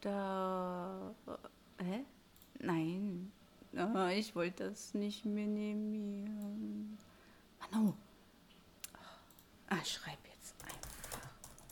da. Hä? Nein. Ich wollte das nicht minimieren. Manu. Ich schreibe jetzt einfach.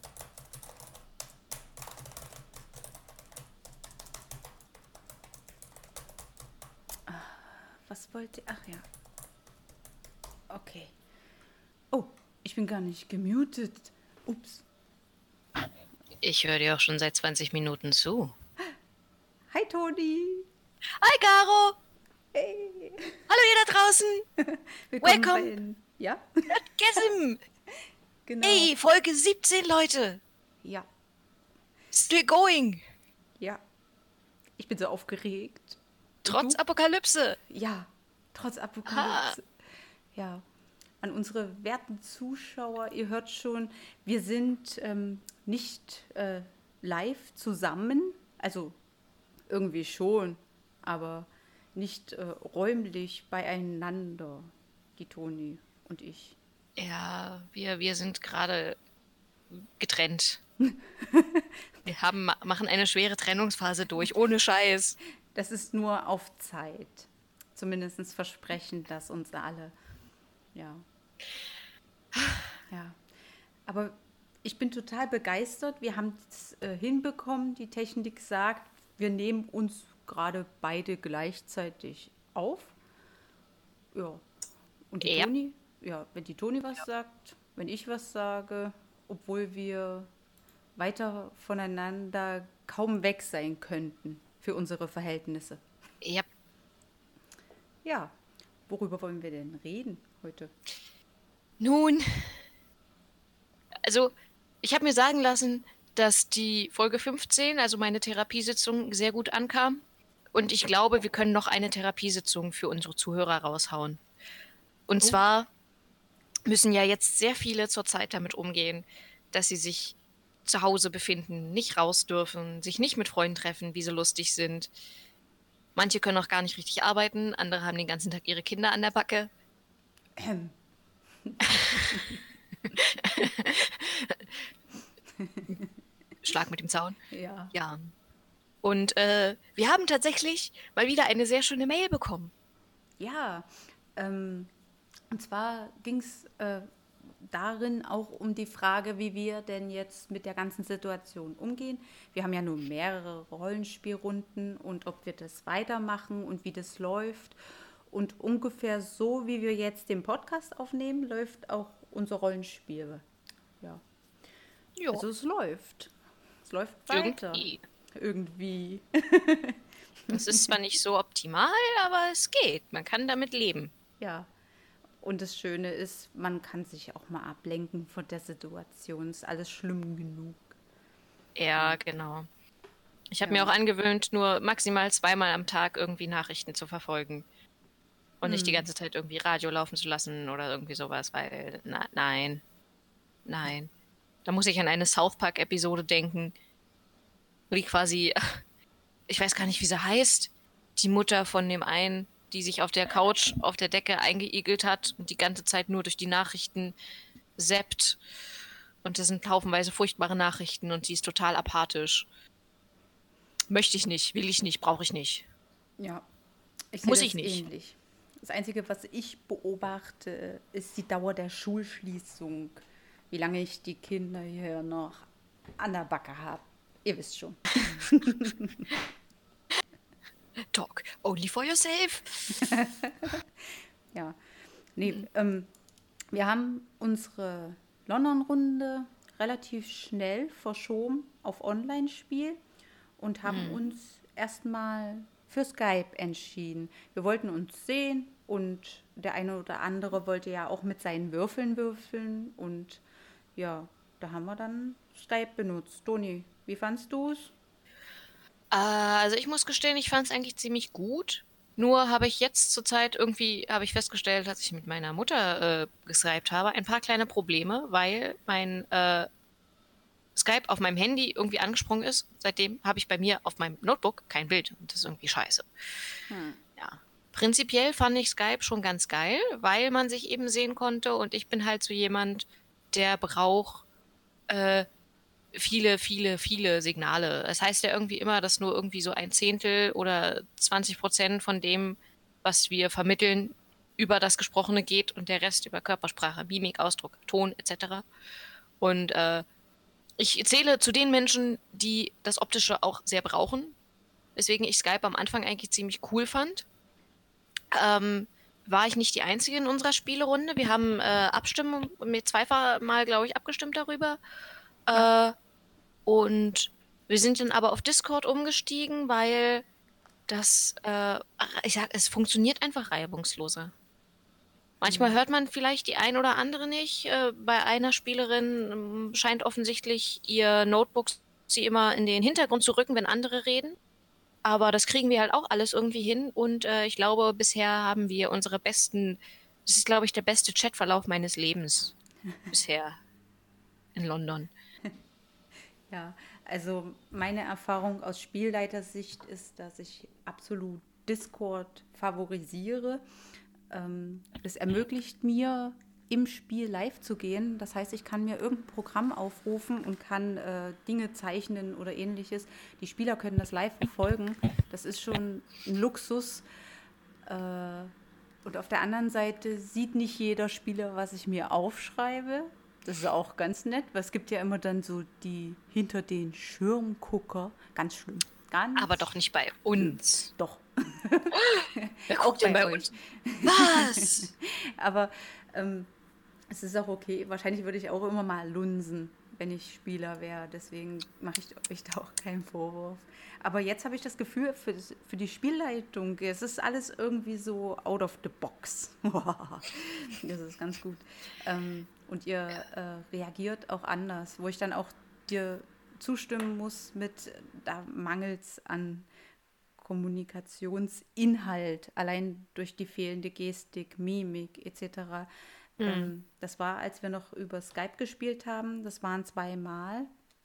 Was wollte. Ach ja. Okay. Oh, ich bin gar nicht gemutet. Ups. Ich höre dir auch schon seit 20 Minuten zu. Hi, Toni. Hi, Caro! Hey. Hallo, ihr da draußen! Willkommen Welcome! bei den. Ja? Gessim! Genau. Hey, Folge 17, Leute! Ja. Still going! Ja. Ich bin so aufgeregt. Und Trotz du? Apokalypse! Ja. Trotz Ha! Apokalypse. Ja. An unsere werten Zuschauer, ihr hört schon, wir sind nicht live zusammen. Also irgendwie schon, aber nicht räumlich beieinander. Die Toni und ich. Ja, wir sind gerade getrennt. Wir machen eine schwere Trennungsphase durch, ohne Scheiß. Das ist nur auf Zeit. Zumindest versprechen das uns alle. Ja. Ja. Aber ich bin total begeistert. Wir haben es hinbekommen. Die Technik sagt, wir nehmen uns gerade beide gleichzeitig auf. Ja. Und die Ja, Toni? Ja, wenn die Toni was sagt, wenn ich was sage, obwohl wir weiter voneinander kaum weg sein könnten für unsere Verhältnisse. ja. Ja, worüber wollen wir denn reden heute? Nun, also, ich habe mir sagen lassen, dass die Folge 15, also meine Therapiesitzung, sehr gut ankam. Und ich glaube, wir können noch eine Therapiesitzung für unsere Zuhörer raushauen. Und Oh, zwar müssen ja jetzt sehr viele zurzeit damit umgehen, dass sie sich zu Hause befinden, nicht raus dürfen, sich nicht mit Freunden treffen, wie sie lustig sind. Manche können auch gar nicht richtig arbeiten, andere haben den ganzen Tag ihre Kinder an der Backe. Schlag mit dem Zaun. ja. Ja. Und wir haben tatsächlich mal wieder eine sehr schöne Mail bekommen. Ja, und zwar ging es darin auch um die Frage, wie wir denn jetzt mit der ganzen Situation umgehen. Wir haben ja nun mehrere Rollenspielrunden und ob wir das weitermachen und wie das läuft. Und ungefähr so, wie wir jetzt den Podcast aufnehmen, läuft auch unser Rollenspiel. Ja, Ja, also es läuft. Es läuft weiter. irgendwie. Irgendwie. Es ist zwar nicht so optimal, aber es geht. Man kann damit leben. Ja. Und das Schöne ist, man kann sich auch mal ablenken von der Situation. Ist alles schlimm genug. Ja, Ja, genau. Ich habe mir auch ja. angewöhnt, nur maximal zweimal am Tag irgendwie Nachrichten zu verfolgen. Und nicht die ganze Zeit irgendwie Radio laufen zu lassen oder irgendwie sowas, weil, nein, nein. Da muss ich an eine South Park-Episode denken, wo die quasi, ich weiß gar nicht, wie sie heißt, die Mutter von dem einen, die sich auf der Couch auf der Decke eingeigelt hat und die ganze Zeit nur durch die Nachrichten zappt. Und das sind haufenweise furchtbare Nachrichten und sie ist total apathisch. Möchte ich nicht, will ich nicht, brauche ich nicht. Ja, ich sehe Muss ich das nicht. ähnlich. Das Einzige, was ich beobachte, ist die Dauer der Schulschließung. Wie lange ich die Kinder hier noch an der Backe habe. Ihr wisst schon. Talk only for yourself. Ja, nee, wir haben unsere London-Runde relativ schnell verschoben auf Online-Spiel und haben uns erstmal für Skype entschieden. Wir wollten uns sehen und der eine oder andere wollte ja auch mit seinen Würfeln würfeln und ja, da haben wir dann Skype benutzt. Toni, wie fandst du es? Also ich muss gestehen, ich fand es eigentlich ziemlich gut. Nur habe ich jetzt zurzeit irgendwie, habe ich festgestellt, als ich mit meiner Mutter geskypt habe, ein paar kleine Probleme, weil mein Skype auf meinem Handy irgendwie angesprungen ist. Seitdem habe ich bei mir auf meinem Notebook kein Bild und das ist irgendwie scheiße. Ja. Prinzipiell fand ich Skype schon ganz geil, weil man sich eben sehen konnte und ich bin halt so jemand, der braucht viele, viele, viele Signale. Es heißt ja irgendwie immer, dass nur irgendwie so 1/10 oder 20% von dem, was wir vermitteln, über das Gesprochene geht und der Rest über Körpersprache, Mimik, Ausdruck, Ton etc. Und ich zähle zu den Menschen, die das Optische auch sehr brauchen, weswegen ich Skype am Anfang eigentlich ziemlich cool fand. War ich nicht die Einzige in unserer Spielerunde. Wir haben Abstimmung mit zweimal, glaube ich, abgestimmt darüber. Ja. Und wir sind dann aber auf Discord umgestiegen, weil das, ich sag, es funktioniert einfach reibungsloser. Manchmal hört man vielleicht die ein oder andere nicht. Bei einer Spielerin scheint offensichtlich ihr Notebook sie immer in den Hintergrund zu rücken, wenn andere reden. Aber das kriegen wir halt auch alles irgendwie hin. Und ich glaube, bisher haben wir das ist, glaube ich, der beste Chatverlauf meines Lebens bisher in London. Ja, also meine Erfahrung aus Spielleitersicht ist, dass ich absolut Discord favorisiere. Das ermöglicht mir, im Spiel live zu gehen. Das heißt, ich kann mir irgendein Programm aufrufen und kann Dinge zeichnen oder ähnliches. Die Spieler können das live verfolgen. Das ist schon ein Luxus. Und auf der anderen Seite sieht nicht jeder Spieler, was ich mir aufschreibe. Das ist auch ganz nett, weil es gibt ja immer dann so die hinter den Schirmgucker. Ganz schlimm. Ganz Aber doch nicht bei uns. doch. Wer Auch guckt denn bei bei euch. uns? Was? Aber es ist auch okay. Wahrscheinlich würde ich auch immer mal lunsen, wenn ich Spieler wäre. Deswegen mache ich euch da auch keinen Vorwurf. Aber jetzt habe ich das Gefühl, für die Spielleitung, es ist alles irgendwie so out of the box. Das ist ganz gut. Und ihr reagiert auch anders, wo ich dann auch dir zustimmen muss mit, da mangelt es an Kommunikationsinhalt, allein durch die fehlende Gestik, Mimik etc. Hm. Das war, als wir noch über Skype gespielt haben, das waren 2 Mal,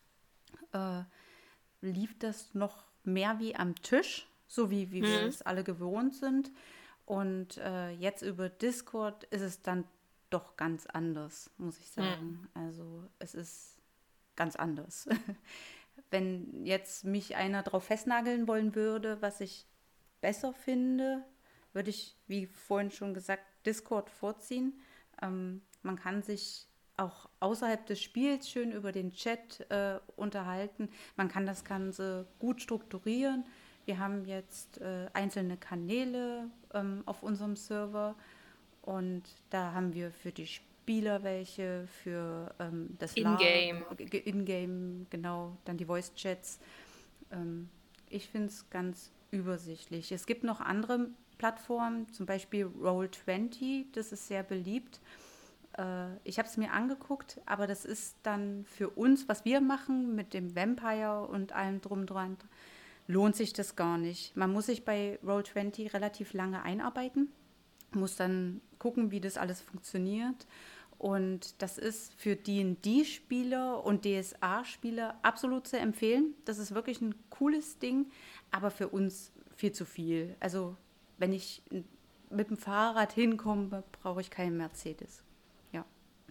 lief das noch mehr wie am Tisch, so wie wir Hm. es alle gewohnt sind. Und jetzt über Discord ist es dann doch ganz anders, muss ich Hm. sagen. Also es ist ganz anders. Wenn jetzt mich einer drauf festnageln wollen würde, was ich besser finde, würde ich, wie vorhin schon gesagt, Discord vorziehen. Man kann sich auch außerhalb des Spiels schön über den Chat unterhalten. Man kann das Ganze gut strukturieren. Wir haben jetzt einzelne Kanäle auf unserem Server und da haben wir für die Spieler welche, für das In-game. In-Game, genau, dann die Voice-Chats. Ich finde es ganz übersichtlich. Es gibt noch andere Plattformen, zum Beispiel Roll20, das ist sehr beliebt. Ich habe es mir angeguckt, aber das ist dann für uns, was wir machen mit dem Vampire und allem drum dran, lohnt sich das gar nicht. Man muss sich bei Roll20 relativ lange einarbeiten, muss dann gucken, wie das alles funktioniert. Und das ist für D&D-Spieler und DSA-Spieler absolut zu empfehlen. Das ist wirklich ein cooles Ding, aber für uns viel zu viel. Also wenn ich mit dem Fahrrad hinkomme, brauche ich keinen Mercedes. Ja.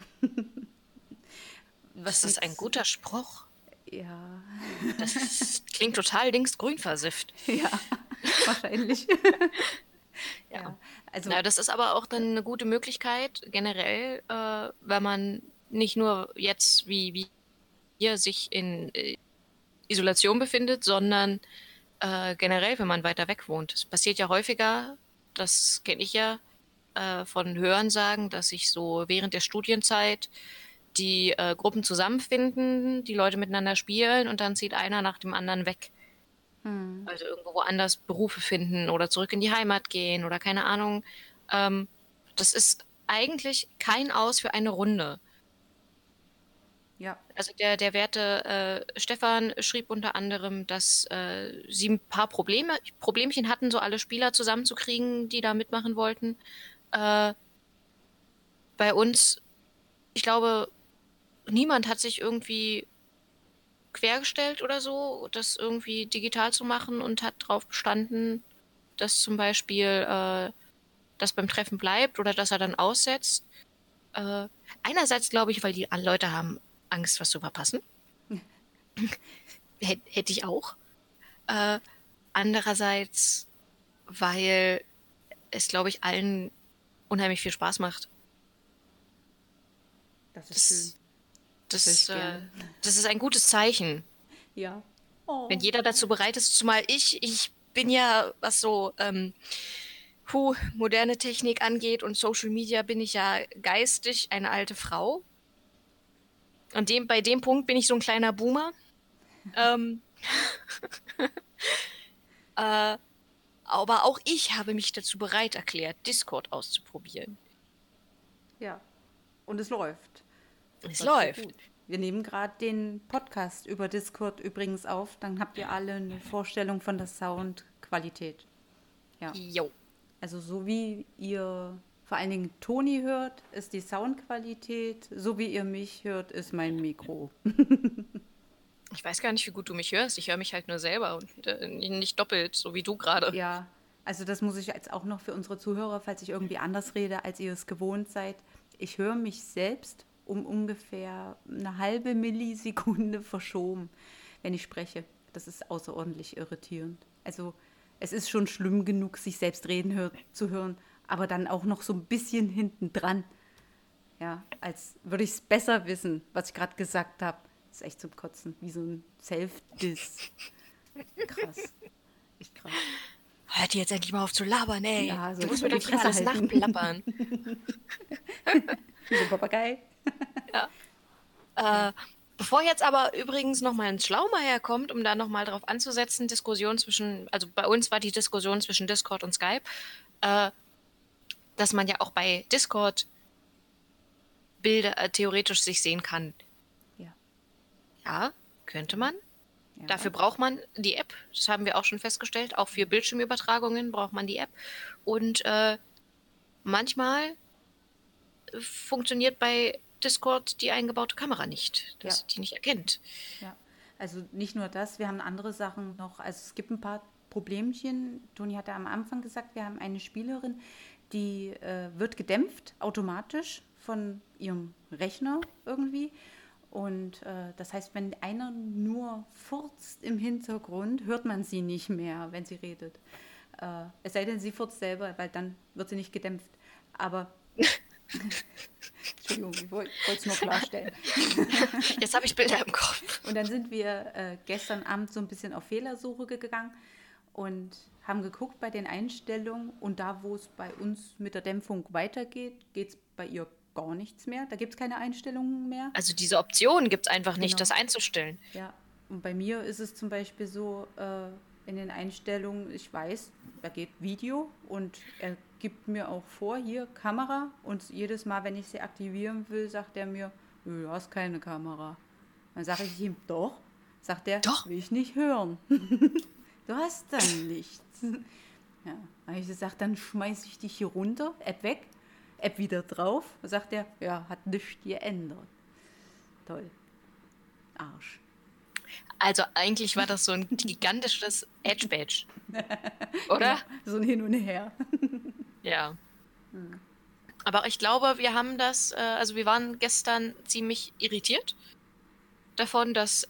Das Was ist ein nix. guter Spruch. Ja, Das klingt total linksgrün versifft. ja, wahrscheinlich. Ja. Ja, also Na, das ist aber auch dann eine gute Möglichkeit, generell, wenn man nicht nur jetzt wie hier sich in Isolation befindet, sondern generell, wenn man weiter weg wohnt. Es passiert ja häufiger, das kenne ich ja von Hörensagen, dass sich so während der Studienzeit die Gruppen zusammenfinden, die Leute miteinander spielen und dann zieht einer nach dem anderen weg. Also irgendwo woanders Berufe finden oder zurück in die Heimat gehen oder keine Ahnung. Ähm, Das ist eigentlich kein Aus für eine Runde. ja, Also der werte Stefan schrieb unter anderem, dass sie ein paar Problemchen hatten, so alle Spieler zusammenzukriegen, die da mitmachen wollten. Äh, Bei uns, ich glaube, niemand hat sich irgendwie quergestellt oder so, das irgendwie digital zu machen und hat darauf bestanden, dass zum Beispiel das beim Treffen bleibt oder dass er dann aussetzt. Äh, Einerseits glaube ich, weil die Leute haben Angst, was zu verpassen. Hätte ich auch. Andererseits, weil es, glaube ich, allen unheimlich viel Spaß macht. Das ist schön. Das, Das höre das, ich äh, gerne. das ist ein gutes Zeichen. Ja. Wenn Oh. jeder dazu bereit ist, zumal ich bin ja, was so moderne Technik angeht und Social Media, bin ich ja geistig eine alte Frau. Und bei dem Punkt bin ich so ein kleiner Boomer. Ähm, äh, aber auch ich habe mich dazu bereit erklärt, Discord auszuprobieren. Ja. Und es läuft. Es Es läuft sehr läuft. gut. Wir nehmen gerade den Podcast über Discord übrigens auf. Dann habt ihr alle eine Vorstellung von der Soundqualität. Ja. Jo. Also so wie ihr vor allen Dingen Toni hört, ist die Soundqualität. So wie ihr mich hört, ist mein Mikro. Ich weiß gar nicht, wie gut du mich hörst. Ich höre mich halt nur selber und nicht doppelt, so wie du gerade. Ja, also das muss ich jetzt auch noch für unsere Zuhörer, falls ich irgendwie anders rede, als ihr es gewohnt seid. Ich höre mich selbst um ungefähr eine halbe Millisekunde verschoben, wenn ich spreche. Das ist außerordentlich irritierend. Also es ist schon schlimm genug, sich selbst zu hören, aber dann auch noch so ein bisschen hinten dran. Ja, als würde ich es besser wissen, was ich gerade gesagt habe. Das ist echt zum Kotzen, wie so ein Self-Diss. Krass, echt krass. Hört ihr jetzt endlich mal auf zu labern, ey. Ja, Du soll ich musst mal mir die doch nicht immer Fresse alles halten? nachplappern. Wie so ein Papagei. Ja. Ja, Bevor jetzt aber übrigens nochmal ein Schlaumeier kommt, um da nochmal drauf anzusetzen, also bei uns war die Diskussion zwischen Discord und Skype, äh, dass man ja auch bei Discord Bilder theoretisch sich sehen kann. ja, Ja, könnte man. ja, Dafür braucht man die App. Das haben wir auch schon festgestellt. Auch für Bildschirmübertragungen braucht man die App. Und manchmal funktioniert bei Discord die eingebaute Kamera nicht, dass ja, sie die nicht erkennt. ja. Also nicht nur das, wir haben andere Sachen noch. Also es gibt ein paar Problemchen. Toni hatte am Anfang gesagt, wir haben eine Spielerin, die wird gedämpft automatisch von ihrem Rechner irgendwie. Und das heißt, wenn einer nur furzt im Hintergrund, hört man sie nicht mehr, wenn sie redet. Es sei denn, sie furzt selber, weil dann wird sie nicht gedämpft. Aber, Entschuldigung, ich wollte es nur klarstellen. Jetzt habe ich Bilder im Kopf. Und dann sind wir gestern Abend so ein bisschen auf Fehlersuche gegangen und haben geguckt bei den Einstellungen. Und da, wo es bei uns mit der Dämpfung weitergeht, geht es bei ihr gar nichts mehr. Da gibt es keine Einstellungen mehr. Also diese Option gibt es einfach nicht, Genau. das einzustellen. Ja, und bei mir ist es zum Beispiel so, in den Einstellungen, ich weiß, da geht Video und er gibt mir auch vor, hier Kamera, und jedes Mal, wenn ich sie aktivieren will, sagt er mir, du hast keine Kamera. Dann sage ich ihm, doch. Sagt er, Doch. will ich nicht hören. Du hast dann nichts. Ja, habe ich gesagt, dann schmeiße ich dich hier runter, App weg, App wieder drauf. Sagt er, ja, hat nichts geändert. Toll. Arsch. Also eigentlich war das so ein gigantisches Edge-Badge, Genau, oder? so ein Hin und Her. Ja. Aber ich glaube, wir haben also wir waren gestern ziemlich irritiert davon, dass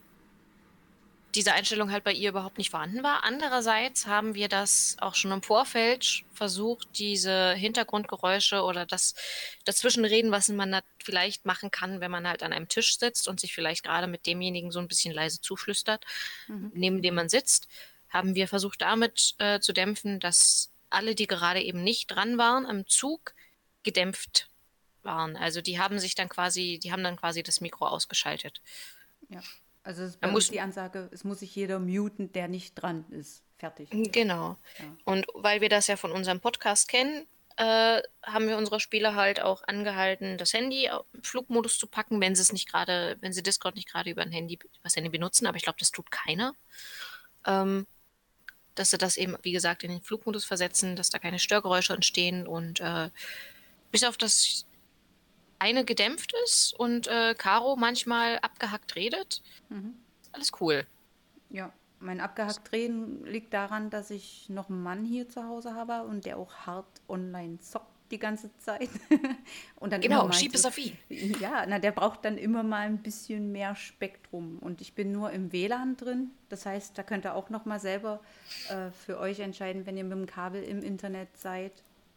diese Einstellung halt bei ihr überhaupt nicht vorhanden war. Andererseits haben wir das auch schon im Vorfeld versucht, diese Hintergrundgeräusche oder das Dazwischenreden, was man da vielleicht machen kann, wenn man halt an einem Tisch sitzt und sich vielleicht gerade mit demjenigen so ein bisschen leise zuflüstert, neben dem man sitzt, haben wir versucht damit zu dämpfen, dass alle, die gerade eben nicht dran waren am Zug, gedämpft waren. Also die haben dann quasi das Mikro ausgeschaltet. Ja, also ist Man bei uns muss, die Ansage, es muss sich jeder muten, der nicht dran ist. Fertig. Genau. Ja. Und weil wir das ja von unserem Podcast kennen, haben wir unsere Spieler halt auch angehalten, das Handy auf Flugmodus zu packen, wenn sie Discord nicht gerade über das Handy benutzen, aber ich glaube, das tut keiner. Ähm, dass sie das eben, wie gesagt, in den Flugmodus versetzen, dass da keine Störgeräusche entstehen und bis auf das eine gedämpft ist und Caro manchmal abgehackt redet, alles cool. Ja, mein abgehackt Reden liegt daran, dass ich noch einen Mann hier zu Hause habe und der auch hart online zockt. die ganze Zeit. Und dann immer Genau, mal schieb es so, auf ihn. ja, na, der braucht dann immer mal ein bisschen mehr Spektrum. Und ich bin nur im WLAN drin. Das heißt, da könnt ihr auch noch mal selber für euch entscheiden, wenn ihr mit dem Kabel im Internet seid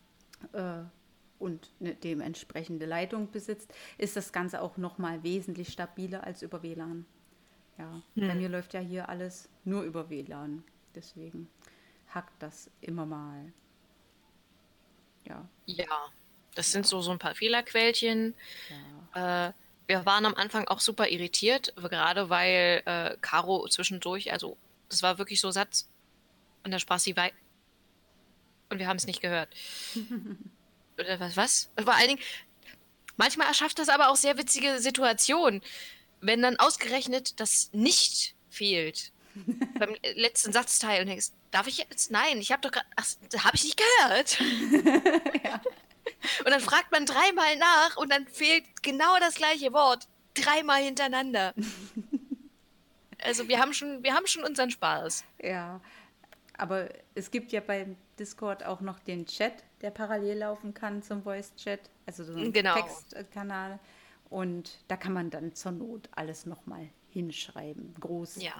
und eine dementsprechende Leitung besitzt, ist das Ganze auch noch mal wesentlich stabiler als über WLAN. Ja, bei mir läuft ja hier alles nur über WLAN. Deswegen hackt das immer mal. Ja, Ja, das sind so ein paar Fehlerquellchen. Wir waren am Anfang auch super irritiert, gerade weil Caro zwischendurch, also das war wirklich so Satz und dann sprach sie weit und wir haben es nicht gehört. Oder was? Vor allen Dingen, manchmal erschafft das aber auch sehr witzige Situationen, wenn dann ausgerechnet das nicht fehlt. Beim letzten Satzteil und denkst, darf ich jetzt? Nein, ich habe doch gerade, habe ich nicht gehört. Und dann fragt man dreimal nach und dann fehlt genau das gleiche Wort dreimal hintereinander. Also wir haben schon unseren Spaß. ja. Aber es gibt ja beim Discord auch noch den Chat, der parallel laufen kann zum Voice-Chat, also so ein Genau. Textkanal. Und da kann man dann zur Not alles nochmal hinschreiben. Groß Ja.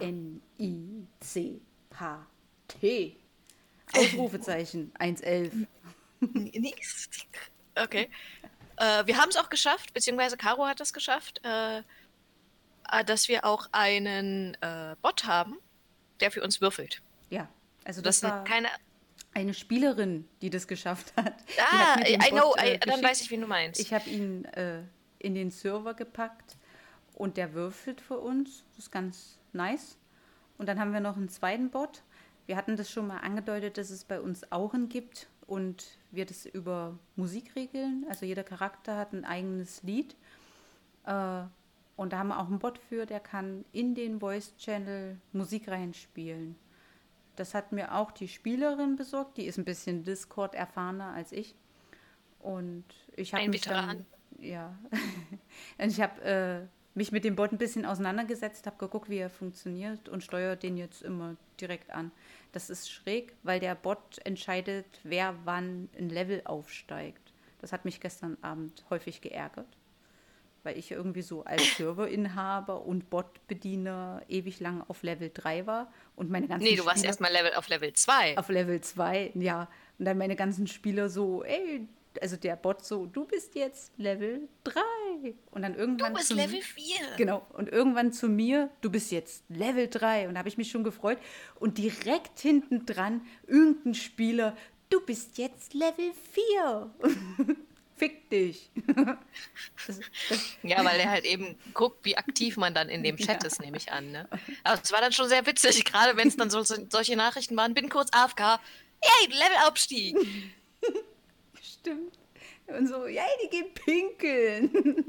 N-I-C-H-T. Ausrufezeichen 111. Nix. Okay. Wir haben es auch geschafft, beziehungsweise Caro hat es geschafft, dass wir auch einen Bot haben, der für uns würfelt. Ja, also Das das sind war keine. eine Spielerin, die das geschafft hat. Die Ah, hat mir den I know, Bot, dann geschickt. weiß ich, wen du meinst. Ich habe ihn in den Server gepackt und der würfelt für uns. Das ist ganz nice. Und dann haben wir noch einen zweiten Bot. Wir hatten das schon mal angedeutet, dass es bei uns Auren gibt und wir das über Musik regeln. Also jeder Charakter hat ein eigenes Lied. Und da haben wir auch einen Bot für, der kann in den Voice-Channel Musik reinspielen. Das hat mir auch die Spielerin besorgt. Die ist ein bisschen Discord erfahrener als ich. Und ich habe Ein mich Veteran. dann, ja, und ich habe mich mit dem Bot ein bisschen auseinandergesetzt, habe geguckt, wie er funktioniert und steuere den jetzt immer direkt an. Das ist schräg, weil der Bot entscheidet, wer wann ein Level aufsteigt. Das hat mich gestern Abend häufig geärgert, weil ich irgendwie so als Serverinhaber und Botbediener ewig lang auf Level 3 war und meine ganzen Nee, du warst Spieler erstmal auf Level 2. auf Level 2, ja. Und dann meine ganzen Spieler so, ey, also der Bot so, du bist jetzt Level 3. Und dann irgendwann Du bist zu Level 4. Genau, und irgendwann zu mir, du bist jetzt Level 3. Und da habe ich mich schon gefreut. Und direkt hinten dran irgendein Spieler, du bist jetzt Level 4. Fick dich. Das, Ja, weil er halt eben guckt, wie aktiv man dann in dem Chat ist, nehme ich an. Ne? Aber es war dann schon sehr witzig, gerade wenn es dann solche Nachrichten waren. Bin kurz AFK. Hey, Levelaufstieg. stimmt. Und so, ja, die gehen pinkeln.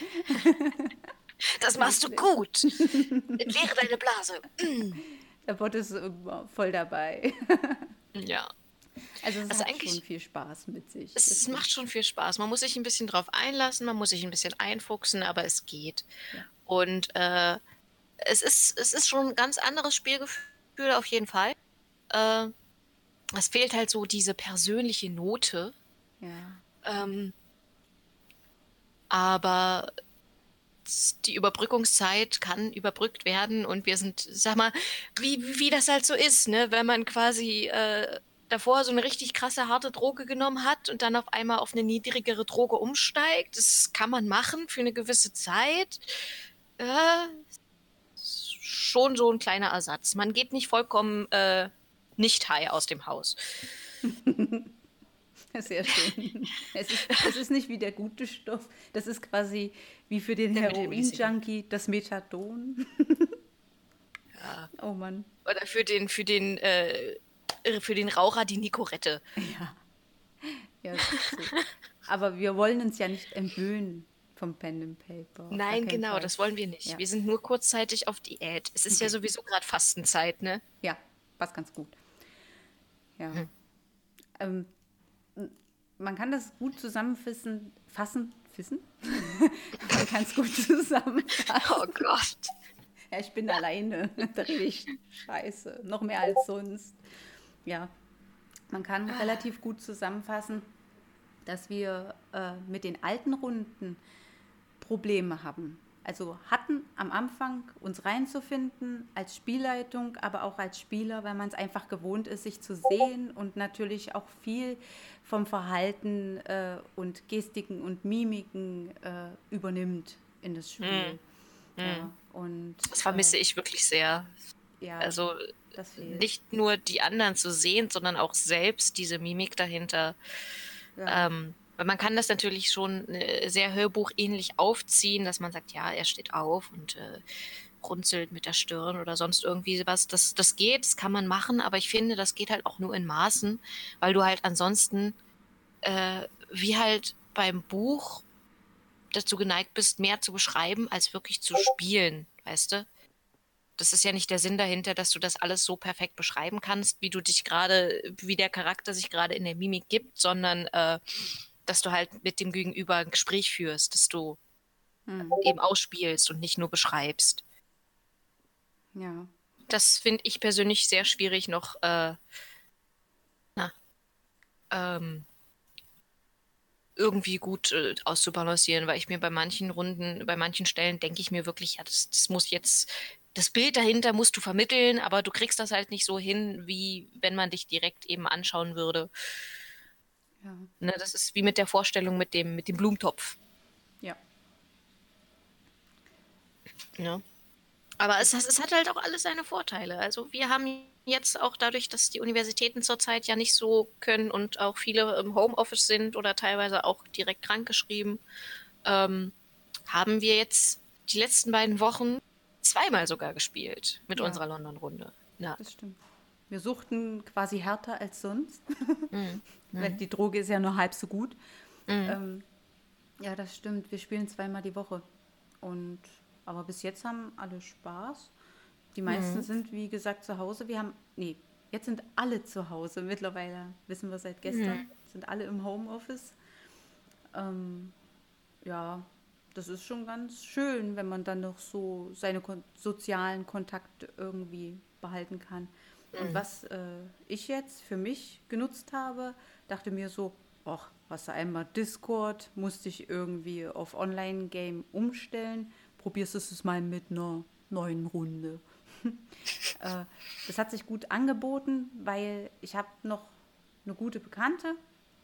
Das machst du gut. Entleere deine Blase. Der Bot ist voll dabei. Ja. Also es Also hat eigentlich- schon viel Spaß mit sich. Es macht schon viel Spaß. Man muss sich ein bisschen drauf einlassen, man muss sich ein bisschen einfuchsen, aber es geht. Ja. Und es ist schon ein ganz anderes Spielgefühl auf jeden Fall. Es fehlt halt so diese persönliche Note. Ja. Aber die Überbrückungszeit kann überbrückt werden und wir sind, sag mal, wie das halt so ist, ne? Wenn man quasi davor so eine richtig krasse, harte Droge genommen hat und dann auf einmal auf eine niedrigere Droge umsteigt. Das kann man machen für eine gewisse Zeit. Schon so ein kleiner Ersatz. Man geht nicht vollkommen nicht high aus dem Haus. Sehr schön. Es ist nicht wie der gute Stoff. Das ist quasi wie für den Der mittelmäßige. Heroin-Junkie das Methadon. Ja. Oh Mann. Oder für den Raucher die Nikorette. Ja, das ist so. Aber wir wollen uns ja nicht entwöhnen vom Pen and Paper. Auf gar Nein, keinen genau, Fall. das wollen wir nicht. Ja. Wir sind nur kurzzeitig auf Diät. Es ist ja sowieso gerade Fastenzeit, ne? Ja, passt ganz gut. Ja. Man kann das gut zusammenfassen. Man kann es gut zusammenfassen. Oh Gott. Ja, ich bin alleine. Da rede ich scheiße. Noch mehr als sonst. Ja. Man kann relativ gut zusammenfassen. dass wir mit den alten Runden Probleme haben. Also hatten am Anfang uns reinzufinden als Spielleitung, aber auch als Spieler, weil man es einfach gewohnt ist, sich zu sehen und natürlich auch viel vom Verhalten und Gestiken und Mimiken übernimmt in das Spiel. Ja, und Das vermisse ich wirklich sehr. ja, Also das fehlt. nicht nur die anderen zu sehen, sondern auch selbst diese Mimik dahinter. Ja, Weil man kann das natürlich schon sehr hörbuchähnlich aufziehen, dass man sagt, ja, er steht auf und runzelt mit der Stirn oder sonst irgendwie was. Das geht, das kann man machen, aber ich finde, das geht halt auch nur in Maßen, weil du halt ansonsten, wie halt beim Buch, dazu geneigt bist, mehr zu beschreiben, als wirklich zu spielen, weißt du? Das ist ja nicht der Sinn dahinter, dass du das alles so perfekt beschreiben kannst, wie du dich gerade, wie der Charakter sich gerade in der Mimik gibt, sondern dass du halt mit dem Gegenüber ein Gespräch führst, dass du eben ausspielst und nicht nur beschreibst. ja, Das finde ich persönlich sehr schwierig noch irgendwie gut auszubalancieren, weil ich mir bei manchen Runden, bei manchen Stellen denke ich mir wirklich, ja, das muss jetzt, das Bild dahinter musst du vermitteln, aber du kriegst das halt nicht so hin, wie wenn man dich direkt eben anschauen würde. ja, Ne, das ist wie mit der Vorstellung mit dem Blumentopf. ja. Ne? Aber es hat halt auch alles seine Vorteile. Also wir haben jetzt auch dadurch, dass die Universitäten zurzeit ja nicht so können und auch viele im Homeoffice sind oder teilweise auch direkt krankgeschrieben, haben wir jetzt die letzten beiden Wochen zweimal sogar gespielt mit Ja, unserer London-Runde. Ja. das stimmt. Wir suchten quasi härter als sonst, Mhm. weil Mhm. die Droge ist ja nur halb so gut. Mhm. Ähm, ja, das stimmt. Wir spielen zweimal die Woche. Und aber bis jetzt haben alle Spaß. Die meisten Mhm. sind, wie gesagt, zu Hause. Nee, jetzt sind alle zu Hause. Mittlerweile wissen wir seit gestern, Mhm. sind alle im Homeoffice. Ähm, ja, das ist schon ganz schön, wenn man dann noch so seine sozialen Kontakte irgendwie behalten kann. Und Mhm. was ich jetzt für mich genutzt habe, dachte mir so, ach, hast du einmal Discord, musste ich irgendwie auf Online-Game umstellen, probierst es mal mit einer neuen Runde. Das hat sich gut angeboten, weil ich habe noch eine gute Bekannte,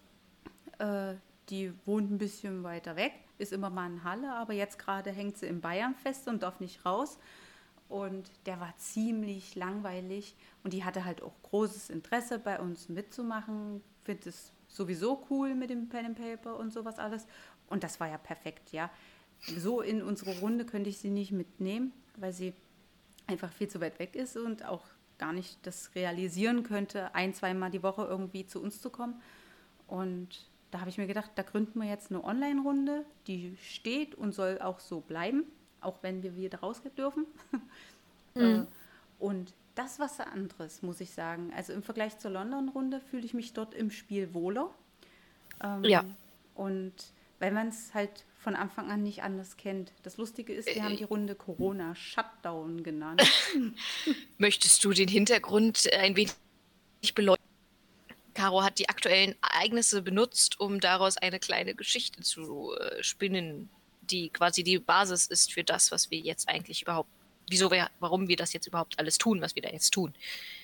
äh, die wohnt ein bisschen weiter weg, ist immer mal in Halle, aber jetzt gerade hängt sie in Bayern fest und darf nicht raus. Und der war ziemlich langweilig und die hatte halt auch großes Interesse bei uns mitzumachen. Finde es sowieso cool mit dem Pen and Paper und sowas alles. Und das war ja perfekt, ja. So in unsere Runde könnte ich sie nicht mitnehmen, weil sie einfach viel zu weit weg ist und auch gar nicht das realisieren könnte, ein, zweimal die Woche irgendwie zu uns zu kommen. Und da habe ich mir gedacht, da gründen wir jetzt eine Online-Runde, die steht und soll auch so bleiben, auch wenn wir wieder rausgehen dürfen. Mhm. Und das was anderes, muss ich sagen. Also im Vergleich zur London-Runde fühle ich mich dort im Spiel wohler. Ja. Und weil man es halt von Anfang an nicht anders kennt. Das Lustige ist, wir haben die Runde Corona Shutdown genannt. Möchtest du den Hintergrund ein wenig beleuchten? Caro hat die aktuellen Ereignisse benutzt, um daraus eine kleine Geschichte zu spinnen, die quasi die Basis ist für das, was wir jetzt eigentlich überhaupt, warum wir das jetzt überhaupt alles tun, was wir da jetzt tun.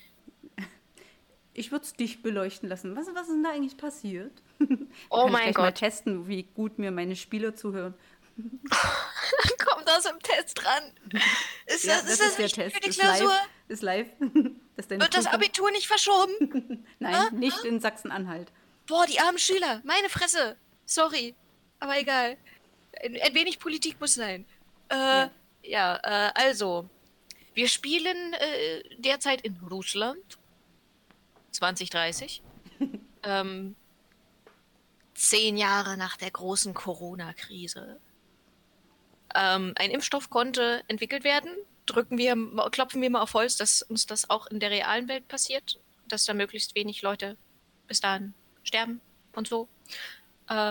Ich würde es dich beleuchten lassen. Was ist denn da eigentlich passiert? Da Oh kann ich mein gleich mal Gott, testen, wie gut mir meine Spieler zuhören. kommt das im Test dran? Ja, Ist das das ist der wichtig für Test. die Ist Klausur? live. Ist live. Das ist deine Wird das Prüfung. Abitur nicht verschoben? Nein, Ha? nicht in Sachsen-Anhalt. Boah, die armen Schüler, meine Fresse. Sorry, aber egal. Ein wenig Politik muss sein. Äh, Ja. ja, also, wir spielen derzeit in Russland 2030. Ähm, 10 Jahre nach der großen Corona-Krise. Ein Impfstoff konnte entwickelt werden. Klopfen wir mal auf Holz, dass uns das auch in der realen Welt passiert, dass da möglichst wenig Leute bis dahin sterben und so. Äh,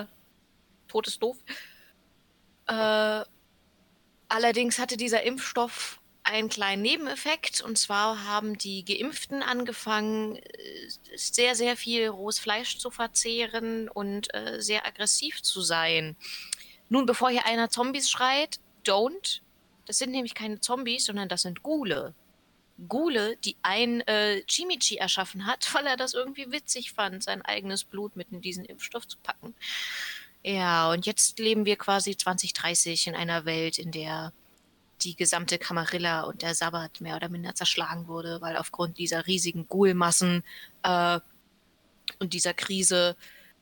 Tod ist doof. Äh, allerdings hatte dieser Impfstoff einen kleinen Nebeneffekt. Und zwar haben die Geimpften angefangen, sehr, sehr viel rohes Fleisch zu verzehren und sehr aggressiv zu sein. Nun, bevor hier einer Zombies schreit, don't. Das sind nämlich keine Zombies, sondern das sind Ghule. Ghule, die ein Chimichi erschaffen hat, weil er das irgendwie witzig fand, sein eigenes Blut mit in diesen Impfstoff zu packen. Ja, und jetzt leben wir quasi 2030 in einer Welt, in der die gesamte Camarilla und der Sabbat mehr oder minder zerschlagen wurde, weil aufgrund dieser riesigen Ghoul-Massen und dieser Krise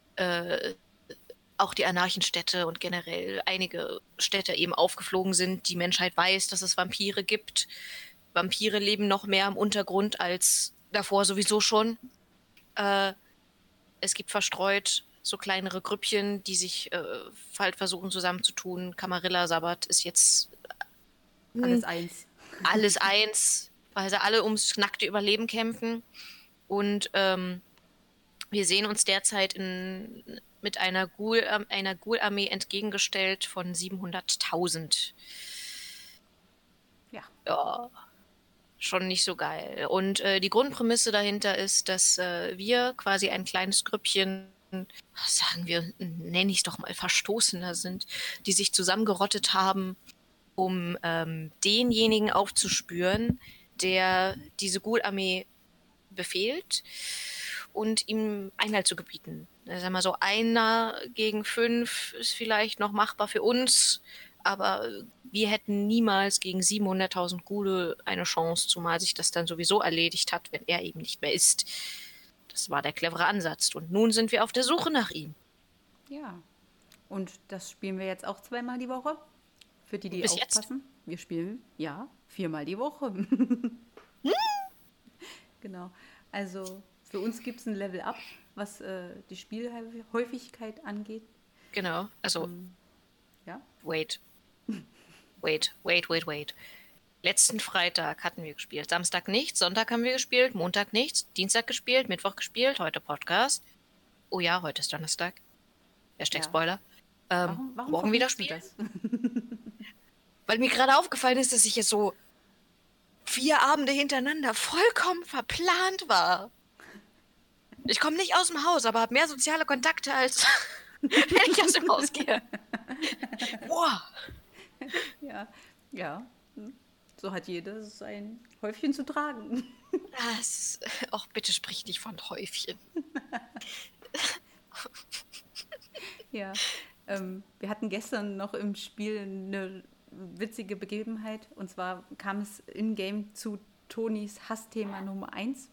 auch die Anarchenstädte und generell einige Städte eben aufgeflogen sind. Die Menschheit weiß, dass es Vampire gibt. Vampire leben noch mehr im Untergrund als davor sowieso schon. Es gibt verstreut so kleinere Grüppchen, die sich halt versuchen zusammenzutun. Camarilla, Sabbat ist jetzt Alles eins. alles eins, weil sie alle ums nackte Überleben kämpfen. Und wir sehen uns derzeit mit einer Ghoul-Armee entgegengestellt von 700.000. Ja. Ja, schon nicht so geil. Und die Grundprämisse dahinter ist, dass wir quasi ein kleines Grüppchen, sagen wir, nenne ich es doch mal, Verstoßener sind, die sich zusammengerottet haben, um denjenigen aufzuspüren, der diese Ghoul-Armee befehlt und ihm Einhalt zu gebieten. Sagen wir so, 1 gegen 5 ist vielleicht noch machbar für uns, aber wir hätten niemals gegen 700.000 Ghule eine Chance, zumal sich das dann sowieso erledigt hat, wenn er eben nicht mehr ist. Das war der clevere Ansatz. Und nun sind wir auf der Suche nach ihm. Ja. Und das spielen wir jetzt auch 2-mal die Woche. Für die, die Bis jetzt? aufpassen. Wir spielen, ja, 4-mal die Woche. Genau. Also für uns gibt es ein Level-Up, was die Spielhäufigkeit angeht. Genau, also Ja. wait. Letzten Freitag hatten wir gespielt. Samstag nichts, Sonntag haben wir gespielt, Montag nichts, Dienstag gespielt, Mittwoch gespielt, heute Podcast. Oh ja, heute ist Donnerstag. Hashtag Ja. Spoiler. Warum Morgen wieder verfluchst du spielen. das? Weil mir gerade aufgefallen ist, dass ich jetzt so 4 Abende hintereinander vollkommen verplant war. Ich komme nicht aus dem Haus, aber habe mehr soziale Kontakte, als wenn ich aus dem Haus gehe. Boah. Ja, ja. So hat jeder sein Häufchen zu tragen. Das, ach, bitte sprich nicht von Häufchen. Ja. Wir hatten gestern noch im Spiel eine witzige Begebenheit. Und zwar kam es in-game zu Tonis Hassthema Nummer 1.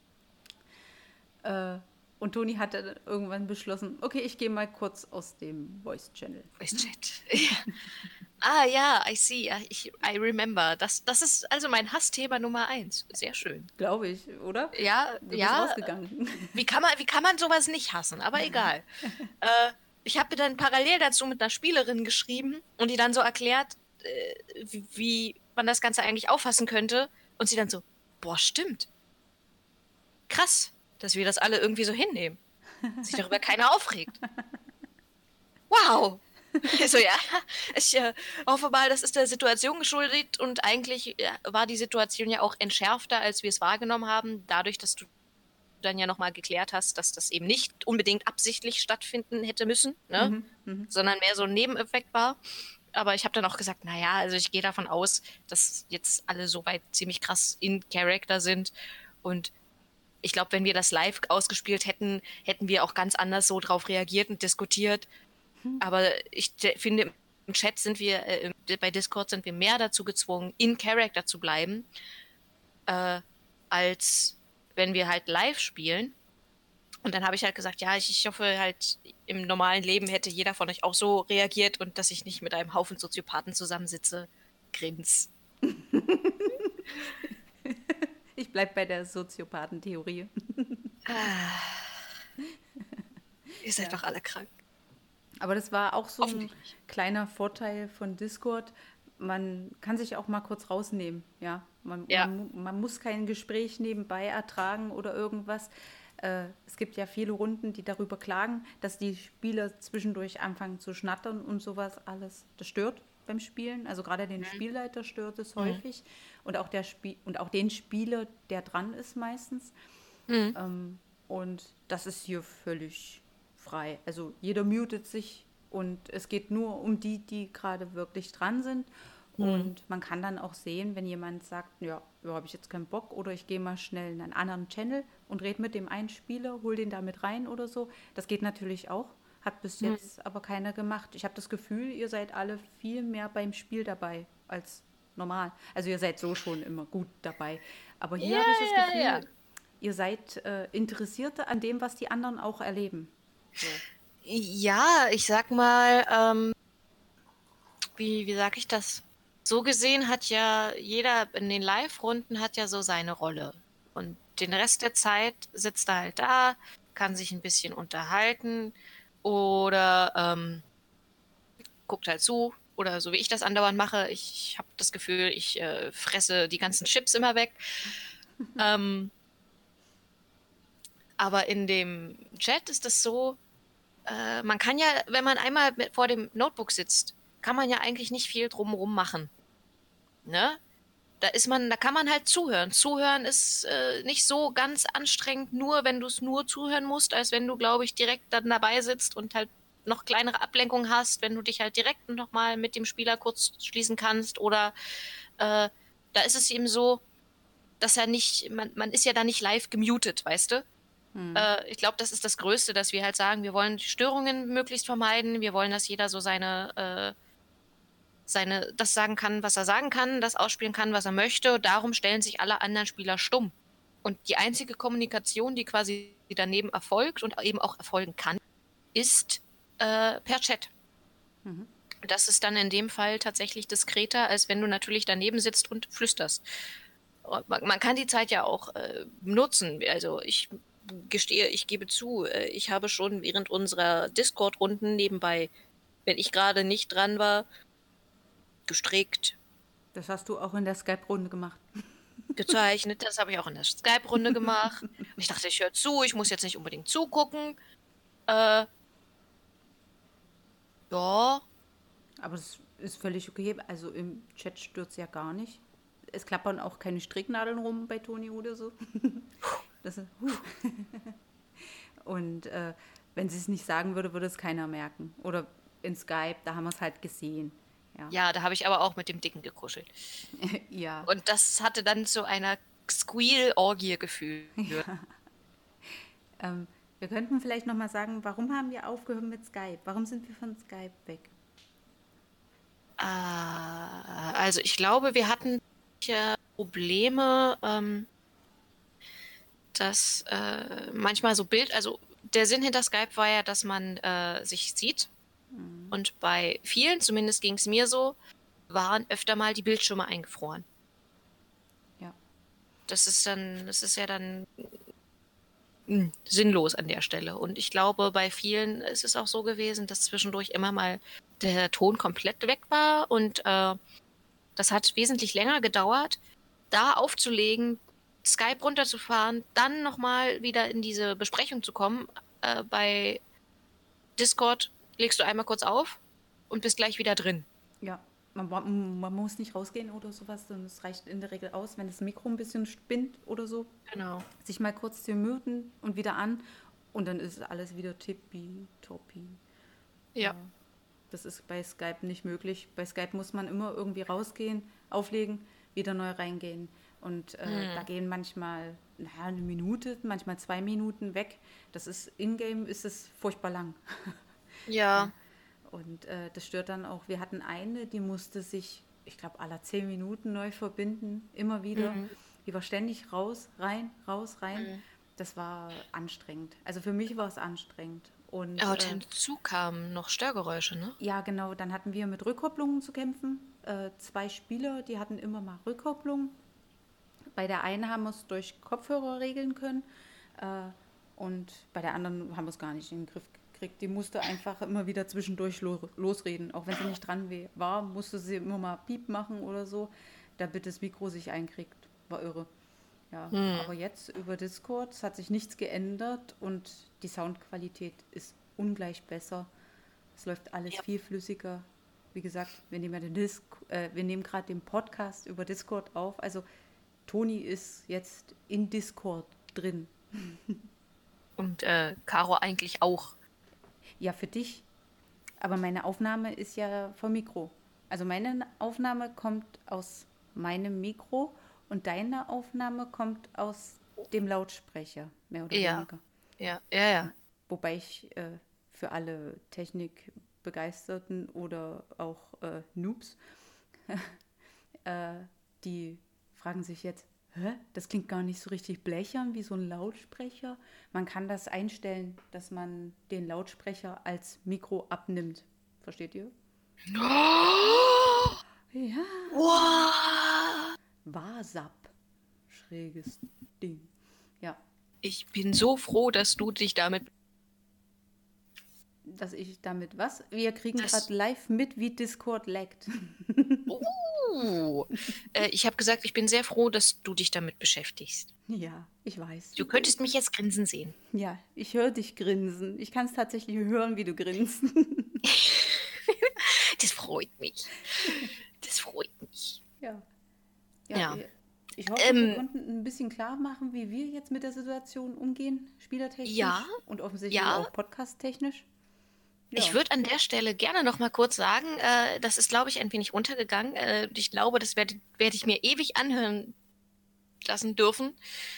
Und Toni hat dann irgendwann beschlossen, okay, ich gehe mal kurz aus dem Voice-Channel. Voice-Chat. Ja. Ah ja, I see. I remember. Das ist also mein Hassthema Nummer 1. Sehr schön. Glaube ich, oder? Ja, Du bist ja. rausgegangen. Wie kann man sowas nicht hassen? Aber egal. Ich habe dann parallel dazu mit einer Spielerin geschrieben und die dann so erklärt, wie man das Ganze eigentlich auffassen könnte. Und sie dann so, boah, stimmt. Krass, dass wir das alle irgendwie so hinnehmen. Sich darüber keiner aufregt. Wow. So, ja, ich hoffe mal, das ist der Situation geschuldet und eigentlich war die Situation ja auch entschärfter, als wir es wahrgenommen haben, dadurch, dass du dann ja nochmal geklärt hast, dass das eben nicht unbedingt absichtlich stattfinden hätte müssen, ne? Sondern mehr so ein Nebeneffekt war. Aber ich habe dann auch gesagt, naja, also ich gehe davon aus, dass jetzt alle soweit ziemlich krass in Character sind und ich glaube, wenn wir das live ausgespielt hätten, hätten wir auch ganz anders so drauf reagiert und diskutiert. Aber ich finde, im Chat sind wir, bei Discord sind wir mehr dazu gezwungen, in Character zu bleiben, als wenn wir halt live spielen. Und dann habe ich halt gesagt, ja, ich hoffe halt, im normalen Leben hätte jeder von euch auch so reagiert und dass ich nicht mit einem Haufen Soziopathen zusammensitze. Grins. Ich bleibe bei der Soziopathentheorie. Ihr seid doch alle krank. Aber das war auch so ein kleiner Vorteil von Discord. Man kann sich auch mal kurz rausnehmen. Ja? Man muss kein Gespräch nebenbei ertragen oder irgendwas. Es gibt ja viele Runden, die darüber klagen, dass die Spieler zwischendurch anfangen zu schnattern und sowas alles. Das stört. beim Spielen. Also gerade den Spielleiter stört es häufig und auch den Spieler, der dran ist meistens. Mhm. Und das ist hier völlig frei. Also jeder mutet sich und es geht nur um die gerade wirklich dran sind. Mhm. Und man kann dann auch sehen, wenn jemand sagt, ja, habe ich jetzt keinen Bock oder ich gehe mal schnell in einen anderen Channel und rede mit dem einen Spieler, hol den da mit rein oder so. Das geht natürlich auch, hat bis Mhm. jetzt aber keiner gemacht. Ich habe das Gefühl, ihr seid alle viel mehr beim Spiel dabei als normal. Also ihr seid so schon immer gut dabei. Aber hier Ja, habe ich das ja, ja. Gefühl, ihr seid Interessierte an dem, was die anderen auch erleben. So. Ja, ich sag mal, wie sag ich das? So gesehen hat ja jeder in den Live-Runden hat ja so seine Rolle. Und den Rest der Zeit sitzt er halt da, kann sich ein bisschen unterhalten oder guckt halt zu. Oder so wie ich das andauernd mache. Ich habe das Gefühl, ich fresse die ganzen Chips immer weg. Ähm, aber in dem Chat ist das so, man kann ja, wenn man einmal vor dem Notebook sitzt, kann man ja eigentlich nicht viel drumherum machen. Ne? Da kann man halt zuhören. Zuhören ist nicht so ganz anstrengend, nur wenn du es nur zuhören musst, als wenn du, glaube ich, direkt dann dabei sitzt und halt noch kleinere Ablenkungen hast, wenn du dich halt direkt nochmal mit dem Spieler kurz schließen kannst. Oder da ist es eben so, dass er nicht, man ist ja da nicht live gemutet, weißt du? Ich glaube, das ist das Größte, dass wir halt sagen, wir wollen Störungen möglichst vermeiden, wir wollen, dass jeder so das sagen kann, was er sagen kann, das ausspielen kann, was er möchte. Darum stellen sich alle anderen Spieler stumm. Und die einzige Kommunikation, die quasi daneben erfolgt und eben auch erfolgen kann, ist per Chat. Das ist dann in dem Fall tatsächlich diskreter, als wenn du natürlich daneben sitzt und flüsterst. Man kann die Zeit ja auch nutzen. Also ich gestehe, ich gebe zu, ich habe schon während unserer Discord-Runden nebenbei, wenn ich gerade nicht dran war, gestrickt, Das hast du auch in der Skype-Runde gemacht. gezeichnet. Das habe ich auch in der Skype-Runde gemacht. Und ich dachte, ich höre zu, ich muss jetzt nicht unbedingt zugucken. Äh, ja, Aber das ist völlig okay. Also im Chat stört es ja gar nicht. Es klappern auch keine Stricknadeln rum bei Toni oder so. Das ist, und wenn sie es nicht sagen würde, würde es keiner merken. Oder in Skype, da haben wir es halt gesehen. Ja. ja, da habe ich aber auch mit dem Dicken gekuschelt. Ja. Und das hatte dann zu einer Squeal-Orgie geführt. Wir könnten vielleicht nochmal sagen, warum haben wir aufgehört mit Skype? Warum sind wir von Skype weg? Also ich glaube, wir hatten Probleme, dass manchmal so also der Sinn hinter Skype war ja, dass man sich sieht. Und bei vielen, zumindest ging es mir so, waren öfter mal die Bildschirme eingefroren. Ja. Das ist ja dann sinnlos an der Stelle. Und ich glaube, bei vielen ist es auch so gewesen, dass zwischendurch immer mal der Ton komplett weg war und das hat wesentlich länger gedauert, da aufzulegen, Skype runterzufahren, dann nochmal wieder in diese Besprechung zu kommen. Bei Discord legst du einmal kurz auf und bist gleich wieder drin. Ja. Man muss nicht rausgehen oder sowas, sondern es reicht in der Regel aus, wenn das Mikro ein bisschen spinnt oder so, Genau. sich mal kurz zu muten und wieder an und dann ist alles wieder tippitoppi. Ja. Ja. Das ist bei Skype nicht möglich. Bei Skype muss man immer irgendwie rausgehen, auflegen, wieder neu reingehen. Und da gehen manchmal eine Minute, manchmal 2 Minuten weg. Das ist in-game ist es furchtbar lang. Ja. Ja. Und das stört dann auch. Wir hatten eine, die musste sich, ich glaube, alle 10 Minuten neu verbinden, immer wieder. Mhm. Die war ständig raus, rein, raus, rein. Mhm. Das war anstrengend. Also für mich war es anstrengend. Und Und hinzu kamen noch Störgeräusche, ne? ja, genau, dann hatten wir mit Rückkopplungen zu kämpfen. 2 Spieler, die hatten immer mal Rückkopplung. Bei der einen haben wir es durch Kopfhörer regeln können und bei der anderen haben wir es gar nicht in den Griff gekriegt. Die musste einfach immer wieder zwischendurch losreden. Auch wenn sie nicht dran war, musste sie immer mal Piep machen oder so, damit das Mikro sich einkriegt. War irre. Ja, Hm. aber jetzt über Discord, es hat sich nichts geändert und die Soundqualität ist ungleich besser. Es läuft alles Ja. viel flüssiger. wie gesagt, wir nehmen ja wir nehmen gerade den Podcast über Discord auf. Also Toni ist jetzt in Discord drin. Und Caro eigentlich auch. Ja, für dich. Aber meine Aufnahme ist ja vom Mikro. Also meine Aufnahme kommt aus meinem Mikro und deine Aufnahme kommt aus dem Lautsprecher, mehr oder Ja, weniger. ja. Wobei ich für alle Technikbegeisterten oder auch Noobs, die fragen sich jetzt, hä? Das klingt gar nicht so richtig blechern wie so ein Lautsprecher. Man kann das einstellen, dass man den Lautsprecher als Mikro abnimmt. Versteht ihr? Ja. Wow. WhatsApp. Schräges Ding. Ja, Ich bin so froh, dass du dich damit. dass ich damit was? Wir kriegen Das, gerade live mit, wie Discord laggt. Ich habe gesagt, ich bin sehr froh, dass du dich damit beschäftigst. Ja, ich weiß. Du könntest mich jetzt grinsen sehen. Ja, ich höre dich grinsen. Ich kann es tatsächlich hören, wie du grinst. Das freut mich. Das freut mich. Ja. Ja. Ich hoffe, wir konnten ein bisschen klar machen, wie wir jetzt mit der Situation umgehen, spielertechnisch Ja, und offensichtlich ja. auch podcasttechnisch. Ja. Ich würde an der Stelle gerne noch mal kurz sagen, das ist, glaube ich, ein wenig untergegangen. Ich glaube, das werde ich mir ewig anhören lassen dürfen,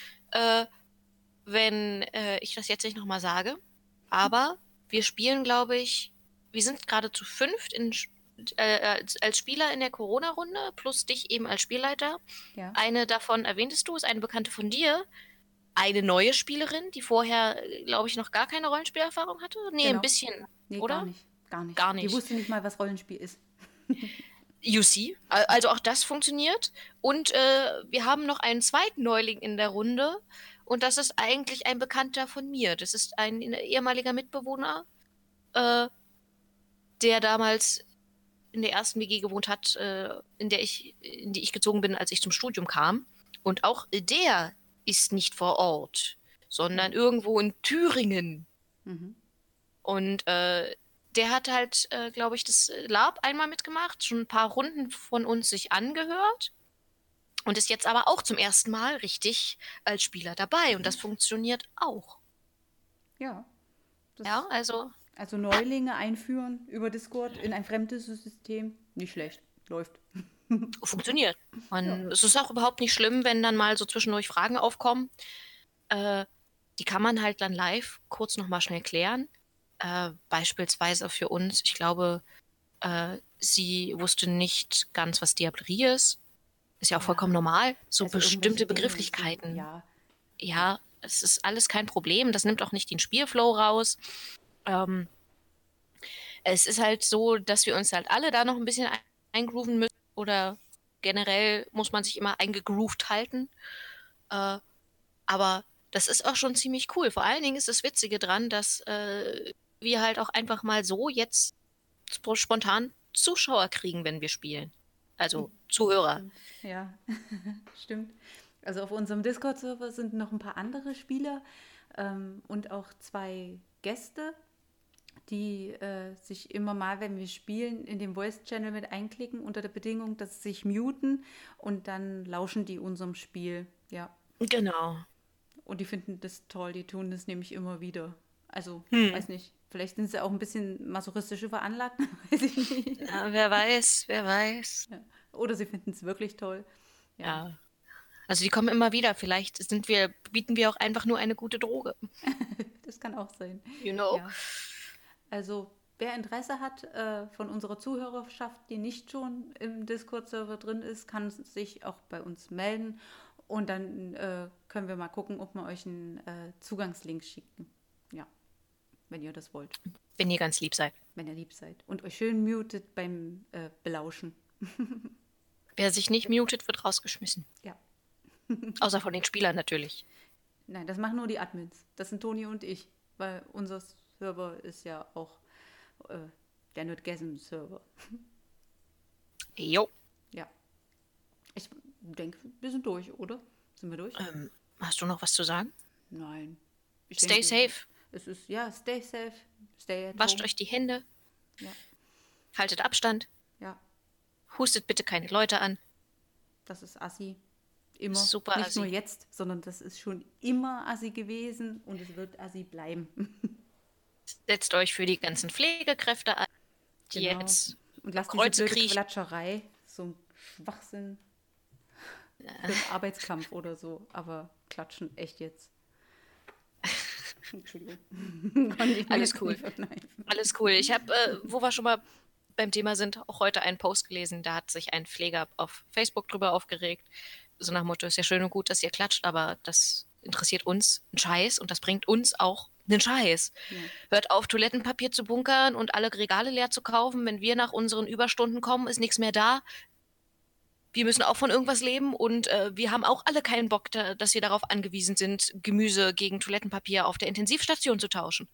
wenn ich das jetzt nicht noch mal sage. Aber wir spielen, glaube ich, wir sind gerade zu 5 als Spieler in der Corona-Runde, plus dich eben als Spielleiter. Ja. Eine davon erwähntest du, ist eine Bekannte von dir. Eine neue Spielerin, die vorher, glaube ich, noch gar keine Rollenspielerfahrung hatte. Nee, Genau. ein bisschen, Nee, oder? Gar nicht. Gar nicht. Die wusste nicht mal, was Rollenspiel ist. You see. Also auch das funktioniert. Und wir haben noch einen zweiten Neuling in der Runde. Und das ist eigentlich ein Bekannter von mir. Das ist ein ehemaliger Mitbewohner, der damals in der ersten WG gewohnt hat, in die ich gezogen bin, als ich zum Studium kam. Und auch der ist nicht vor Ort, sondern irgendwo in Thüringen. Mhm. Und der hat halt, glaube ich, das Lab einmal mitgemacht, schon ein paar Runden von uns sich angehört und ist jetzt aber auch zum ersten Mal richtig als Spieler dabei. Und das funktioniert auch. Ja. Ja, also Also Neulinge einführen über Discord in ein fremdes System, nicht schlecht. Läuft. funktioniert. Und es ist auch überhaupt nicht schlimm, wenn dann mal so zwischendurch Fragen aufkommen. Die kann man halt dann live kurz nochmal schnell klären. Beispielsweise für uns, ich glaube, sie wusste nicht ganz, was Diablerie ist. Ist ja auch vollkommen normal. So Also bestimmte irgendwelche Dinge Begrifflichkeiten. sind- Ja. Ja, es ist alles kein Problem. Das nimmt auch nicht den Spielflow raus. Es ist halt so, dass wir uns halt alle da noch ein bisschen eingrooven müssen. Oder generell muss man sich immer eingegroovt halten. Aber das ist auch schon ziemlich cool. Vor allen Dingen ist das Witzige dran, dass wir halt auch einfach mal so jetzt spontan Zuschauer kriegen, wenn wir spielen. Also Zuhörer. Ja, stimmt. Also auf unserem Discord-Server sind noch ein paar andere Spieler und auch 2 Gäste, die sich immer mal, wenn wir spielen, in den Voice-Channel mit einklicken, unter der Bedingung, dass sie sich muten und dann lauschen die unserem Spiel. Ja. Genau. Und die finden das toll, die tun das nämlich immer wieder. Also, weiß nicht, vielleicht sind sie auch ein bisschen masochistisch veranlagt, weiß ich nicht. Ja, wer weiß. Ja. Oder sie finden es wirklich toll. Ja. Also die kommen immer wieder. Vielleicht bieten wir auch einfach nur eine gute Droge. Das kann auch sein. You know? Ja. Also, wer Interesse hat von unserer Zuhörerschaft, die nicht schon im Discord-Server drin ist, kann sich auch bei uns melden. Und dann können wir mal gucken, ob wir euch einen Zugangslink schicken. Ja, wenn ihr das wollt. Wenn ihr ganz lieb seid. Wenn ihr lieb seid. Und euch schön mutet beim Belauschen. Wer sich nicht mutet, wird rausgeschmissen. Ja. Außer von den Spielern natürlich. Nein, das machen nur die Admins. Das sind Toni und ich. Weil unser Server ist ja auch der Nerdgasm-Server. Jo. Ja. Ich denke, wir sind durch, oder? Sind wir durch? Hast du noch was zu sagen? Nein. Ich Stay denke, safe. Es ist, ja, stay safe. Stay at Wascht home. euch die Hände. Ja. Haltet Abstand. Hustet bitte keine Leute an. Das ist assi. Immer. Super Nicht assi. nur jetzt, sondern das ist schon immer assi gewesen und es wird assi bleiben. Setzt euch für die ganzen Pflegekräfte ein, die Genau. jetzt Und lasst diese Kreuze blöde kriechen. Klatscherei, so ein Schwachsinn für den Arbeitskampf oder so. Aber klatschen echt jetzt. Entschuldigung. Konnte ich mir Alles jetzt cool. nicht verkneifen. Alles cool. Ich habe, wo wir schon mal beim Thema sind, auch heute einen Post gelesen, da hat sich ein Pfleger auf Facebook drüber aufgeregt. So nach dem Motto, ist ja schön und gut, dass ihr klatscht, aber das interessiert uns einen Scheiß und das bringt uns auch einen Scheiß. Ja. Hört auf, Toilettenpapier zu bunkern und alle Regale leer zu kaufen. Wenn wir nach unseren Überstunden kommen, ist nichts mehr da. Wir müssen auch von irgendwas leben und wir haben auch alle keinen Bock, dass wir darauf angewiesen sind, Gemüse gegen Toilettenpapier auf der Intensivstation zu tauschen.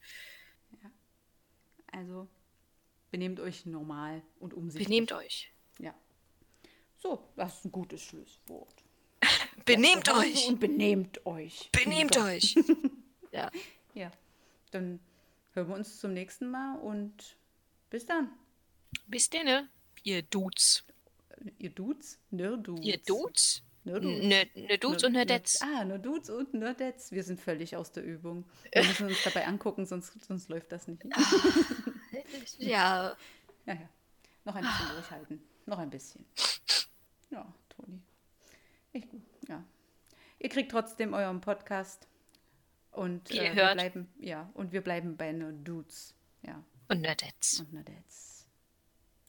Also benehmt euch normal und umsichtig. Benehmt euch. Ja. So, das ist ein gutes Schlusswort. Benehmt Bleibt zu Hause euch. und benehmt euch. Benehmt So. euch. Ja. Ja, dann hören wir uns zum nächsten Mal und bis dann. Bis denn, ihr Dudes. Ihr Dudes? Nerd-Dudes. Ihr Dudes? Nerd-Dudes. Ne Dudes und Nerdettes. Nur Dudes und Nerdettes. Wir sind völlig aus der Übung. Wir müssen uns dabei angucken, sonst läuft das nicht. Ja. Ja. Noch ein bisschen durchhalten. Noch ein bisschen. Ja, Toni. Echt gut. Ja. Ihr kriegt trotzdem euren Podcast. Und Wie ihr wir hört. bleiben, und wir bleiben bei Nerd-Dudes. Ja. Und Nerdettes. Und Nerdettes.